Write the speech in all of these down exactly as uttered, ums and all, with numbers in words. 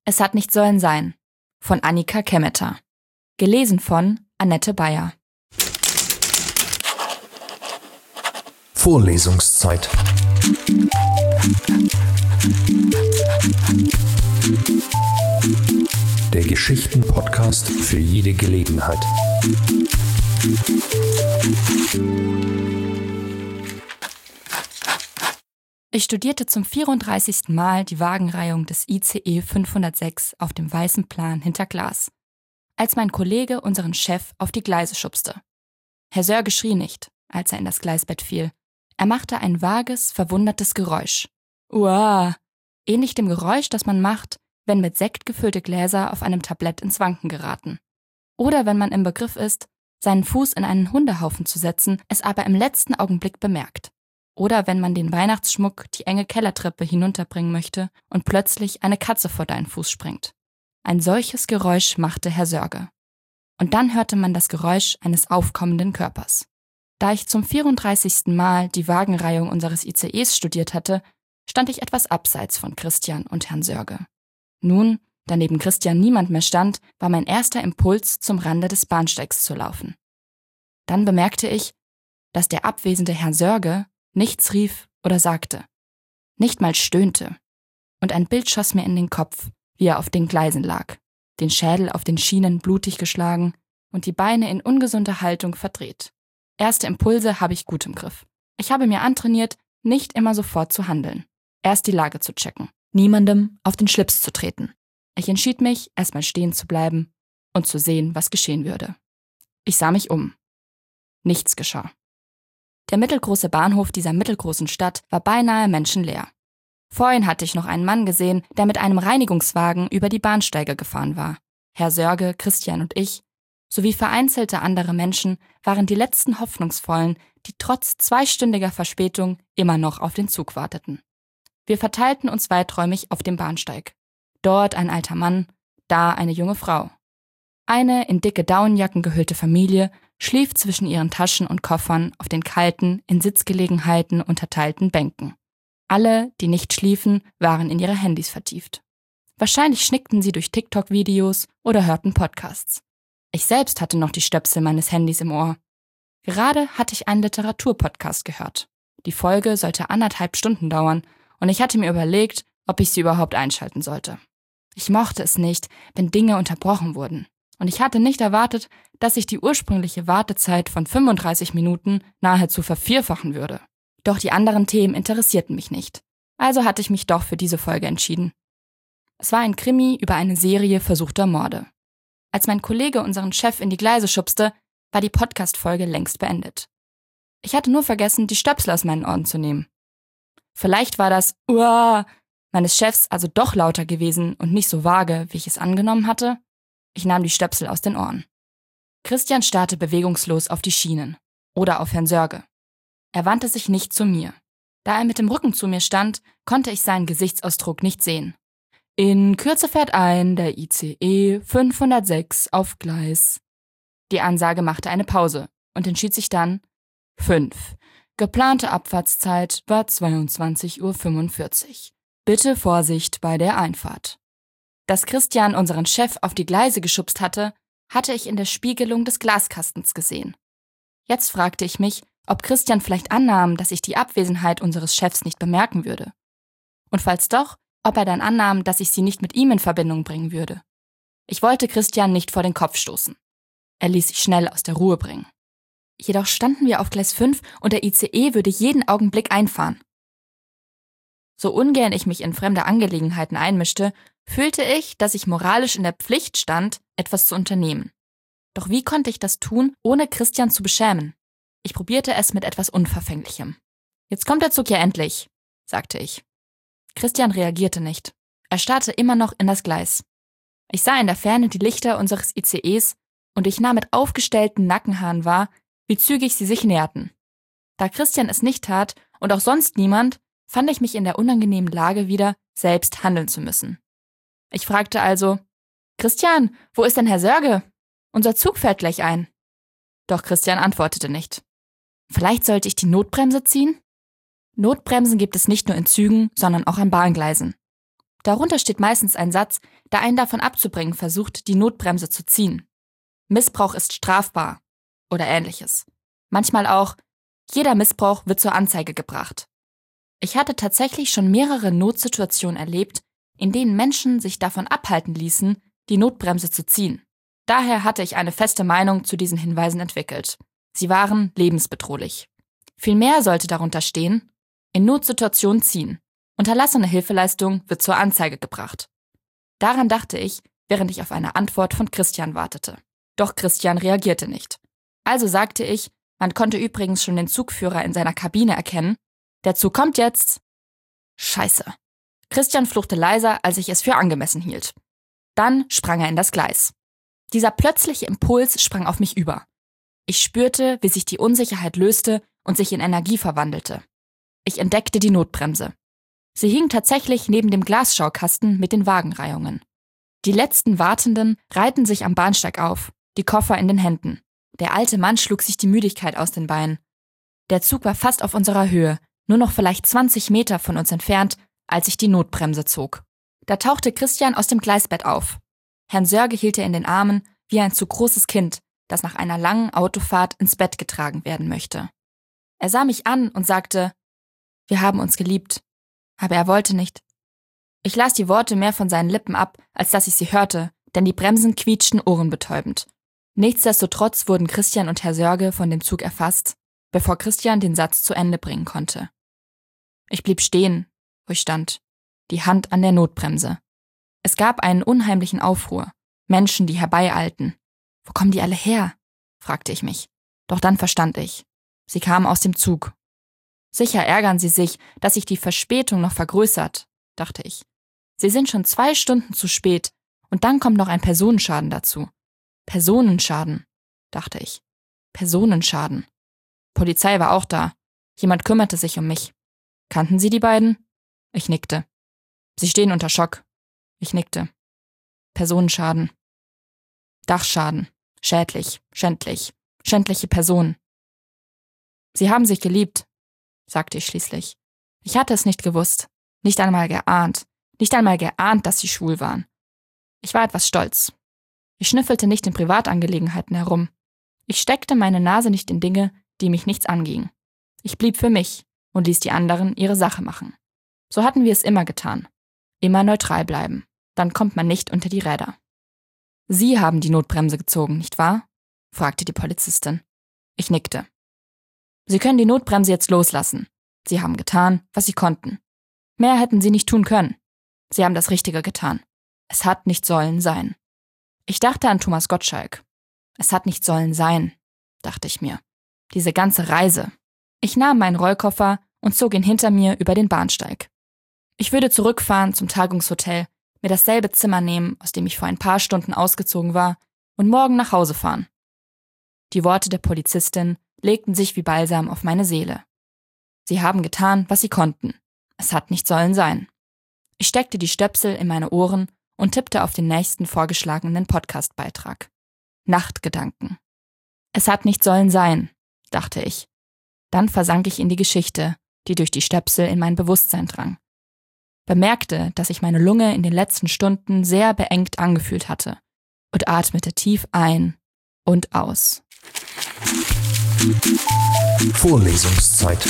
Es hat nicht sollen sein. Von Annika Kemmeter. Gelesen von Annette Bayer. Vorlesungszeit. Der Geschichten-Podcast für jede Gelegenheit. Ich studierte zum vierunddreißigsten Mal die Wagenreihung des I C E fünfhundertsechs auf dem weißen Plan hinter Glas, als mein Kollege unseren Chef auf die Gleise schubste. Herr Sörge schrie nicht, als er in das Gleisbett fiel. Er machte ein vages, verwundertes Geräusch. Uah! Ähnlich dem Geräusch, das man macht, wenn mit Sekt gefüllte Gläser auf einem Tablett ins Wanken geraten. Oder wenn man im Begriff ist, seinen Fuß in einen Hundehaufen zu setzen, es aber im letzten Augenblick bemerkt. Oder wenn man den Weihnachtsschmuck die enge Kellertreppe hinunterbringen möchte und plötzlich eine Katze vor deinen Fuß springt. Ein solches Geräusch machte Herr Sörge. Und dann hörte man das Geräusch eines aufkommenden Körpers. Da ich zum vierunddreißigsten Mal die Wagenreihung unseres I C Es studiert hatte, stand ich etwas abseits von Christian und Herrn Sörge. Nun, da neben Christian niemand mehr stand, war mein erster Impuls, zum Rande des Bahnsteigs zu laufen. Dann bemerkte ich, dass der abwesende Herr Sörge nichts rief oder sagte, nicht mal stöhnte. Und ein Bild schoss mir in den Kopf, wie er auf den Gleisen lag, den Schädel auf den Schienen blutig geschlagen und die Beine in ungesunder Haltung verdreht. Erste Impulse habe ich gut im Griff. Ich habe mir antrainiert, nicht immer sofort zu handeln. Erst die Lage zu checken, niemandem auf den Schlips zu treten. Ich entschied mich, erstmal stehen zu bleiben und zu sehen, was geschehen würde. Ich sah mich um. Nichts geschah. Der mittelgroße Bahnhof dieser mittelgroßen Stadt war beinahe menschenleer. Vorhin hatte ich noch einen Mann gesehen, der mit einem Reinigungswagen über die Bahnsteige gefahren war. Herr Sörge, Christian und ich, sowie vereinzelte andere Menschen, waren die letzten Hoffnungsvollen, die trotz zweistündiger Verspätung immer noch auf den Zug warteten. Wir verteilten uns weiträumig auf dem Bahnsteig. Dort ein alter Mann, da eine junge Frau. Eine in dicke Daunenjacken gehüllte Familie schlief zwischen ihren Taschen und Koffern auf den kalten, in Sitzgelegenheiten unterteilten Bänken. Alle, die nicht schliefen, waren in ihre Handys vertieft. Wahrscheinlich schnickten sie durch TikTok-Videos oder hörten Podcasts. Ich selbst hatte noch die Stöpsel meines Handys im Ohr. Gerade hatte ich einen Literaturpodcast gehört. Die Folge sollte anderthalb Stunden dauern und ich hatte mir überlegt, ob ich sie überhaupt einschalten sollte. Ich mochte es nicht, wenn Dinge unterbrochen wurden. Und ich hatte nicht erwartet, dass sich die ursprüngliche Wartezeit von fünfunddreißig Minuten nahezu vervierfachen würde. Doch die anderen Themen interessierten mich nicht. Also hatte ich mich doch für diese Folge entschieden. Es war ein Krimi über eine Serie versuchter Morde. Als mein Kollege unseren Chef in die Gleise schubste, war die Podcast-Folge längst beendet. Ich hatte nur vergessen, die Stöpsel aus meinen Ohren zu nehmen. Vielleicht war das Uah meines Chefs also doch lauter gewesen und nicht so vage, wie ich es angenommen hatte. Ich nahm die Stöpsel aus den Ohren. Christian starrte bewegungslos auf die Schienen oder auf Herrn Sörge. Er wandte sich nicht zu mir. Da er mit dem Rücken zu mir stand, konnte ich seinen Gesichtsausdruck nicht sehen. In Kürze fährt ein der I C E fünfhundertsechs auf Gleis. Die Ansage machte eine Pause und entschied sich dann fünf. Geplante Abfahrtszeit war zweiundzwanzig Uhr fünfundvierzig. Bitte Vorsicht bei der Einfahrt. Dass Christian unseren Chef auf die Gleise geschubst hatte, hatte ich in der Spiegelung des Glaskastens gesehen. Jetzt fragte ich mich, ob Christian vielleicht annahm, dass ich die Abwesenheit unseres Chefs nicht bemerken würde. Und falls doch, ob er dann annahm, dass ich sie nicht mit ihm in Verbindung bringen würde. Ich wollte Christian nicht vor den Kopf stoßen. Er ließ sich schnell aus der Ruhe bringen. Jedoch standen wir auf Gleis fünf und der I C E würde jeden Augenblick einfahren. So ungern ich mich in fremde Angelegenheiten einmischte, fühlte ich, dass ich moralisch in der Pflicht stand, etwas zu unternehmen. Doch wie konnte ich das tun, ohne Christian zu beschämen? Ich probierte es mit etwas Unverfänglichem. Jetzt kommt der Zug ja endlich, sagte ich. Christian reagierte nicht. Er starrte immer noch in das Gleis. Ich sah in der Ferne die Lichter unseres I C Es und ich nahm mit aufgestellten Nackenhaaren wahr, wie zügig sie sich näherten. Da Christian es nicht tat und auch sonst niemand, fand ich mich in der unangenehmen Lage wieder, selbst handeln zu müssen. Ich fragte also, Christian, wo ist denn Herr Sörge? Unser Zug fährt gleich ein. Doch Christian antwortete nicht. Vielleicht sollte ich die Notbremse ziehen? Notbremsen gibt es nicht nur in Zügen, sondern auch an Bahngleisen. Darunter steht meistens ein Satz, der einen davon abzubringen versucht, die Notbremse zu ziehen. Missbrauch ist strafbar oder ähnliches. Manchmal auch, jeder Missbrauch wird zur Anzeige gebracht. Ich hatte tatsächlich schon mehrere Notsituationen erlebt, in denen Menschen sich davon abhalten ließen, die Notbremse zu ziehen. Daher hatte ich eine feste Meinung zu diesen Hinweisen entwickelt. Sie waren lebensbedrohlich. Vielmehr sollte darunter stehen, in Notsituationen ziehen. Unterlassene Hilfeleistung wird zur Anzeige gebracht. Daran dachte ich, während ich auf eine Antwort von Christian wartete. Doch Christian reagierte nicht. Also sagte ich, man konnte übrigens schon den Zugführer in seiner Kabine erkennen. Der Zug kommt jetzt. Scheiße. Christian fluchte leiser, als ich es für angemessen hielt. Dann sprang er in das Gleis. Dieser plötzliche Impuls sprang auf mich über. Ich spürte, wie sich die Unsicherheit löste und sich in Energie verwandelte. Ich entdeckte die Notbremse. Sie hing tatsächlich neben dem Glasschaukasten mit den Wagenreihungen. Die letzten Wartenden reihten sich am Bahnsteig auf, die Koffer in den Händen. Der alte Mann schlug sich die Müdigkeit aus den Beinen. Der Zug war fast auf unserer Höhe, nur noch vielleicht zwanzig Meter von uns entfernt, als ich die Notbremse zog. Da tauchte Christian aus dem Gleisbett auf. Herrn Sörge hielt er in den Armen wie ein zu großes Kind, das nach einer langen Autofahrt ins Bett getragen werden möchte. Er sah mich an und sagte, wir haben uns geliebt, aber er wollte nicht. Ich las die Worte mehr von seinen Lippen ab, als dass ich sie hörte, denn die Bremsen quietschten ohrenbetäubend. Nichtsdestotrotz wurden Christian und Herr Sörge von dem Zug erfasst, bevor Christian den Satz zu Ende bringen konnte. Ich blieb stehen, wo ich stand, die Hand an der Notbremse. Es gab einen unheimlichen Aufruhr, Menschen, die herbeieilten. Wo kommen die alle her? Fragte ich mich. Doch dann verstand ich. Sie kamen aus dem Zug. Sicher ärgern sie sich, dass sich die Verspätung noch vergrößert, dachte ich. Sie sind schon zwei Stunden zu spät und dann kommt noch ein Personenschaden dazu. Personenschaden, dachte ich. Personenschaden. Polizei war auch da. Jemand kümmerte sich um mich. Kannten Sie die beiden? Ich nickte. Sie stehen unter Schock. Ich nickte. Personenschaden. Dachschaden. Schädlich. Schändlich. Schändliche Person. Sie haben sich geliebt, sagte ich schließlich. Ich hatte es nicht gewusst. Nicht einmal geahnt. Nicht einmal geahnt, dass sie schwul waren. Ich war etwas stolz. Ich schnüffelte nicht in Privatangelegenheiten herum. Ich steckte meine Nase nicht in Dinge, die mich nichts angingen. Ich blieb für mich und ließ die anderen ihre Sache machen. So hatten wir es immer getan. Immer neutral bleiben. Dann kommt man nicht unter die Räder. Sie haben die Notbremse gezogen, nicht wahr? Fragte die Polizistin. Ich nickte. Sie können die Notbremse jetzt loslassen. Sie haben getan, was Sie konnten. Mehr hätten Sie nicht tun können. Sie haben das Richtige getan. Es hat nicht sollen sein. Ich dachte an Thomas Gottschalk. Es hat nicht sollen sein, dachte ich mir. Diese ganze Reise. Ich nahm meinen Rollkoffer und zog ihn hinter mir über den Bahnsteig. Ich würde zurückfahren zum Tagungshotel, mir dasselbe Zimmer nehmen, aus dem ich vor ein paar Stunden ausgezogen war, und morgen nach Hause fahren. Die Worte der Polizistin legten sich wie Balsam auf meine Seele. Sie haben getan, was sie konnten. Es hat nicht sollen sein. Ich steckte die Stöpsel in meine Ohren und tippte auf den nächsten vorgeschlagenen Podcast-Beitrag. Nachtgedanken. Es hat nicht sollen sein, dachte ich. Dann versank ich in die Geschichte, die durch die Stöpsel in mein Bewusstsein drang. Bemerkte, dass ich meine Lunge in den letzten Stunden sehr beengt angefühlt hatte und atmete tief ein und aus. Vorlesungszeit.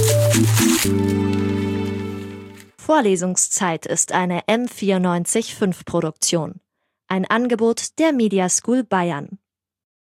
Vorlesungszeit ist eine M vierundneunzig Komma fünf Produktion. Ein Angebot der Media School Bayern.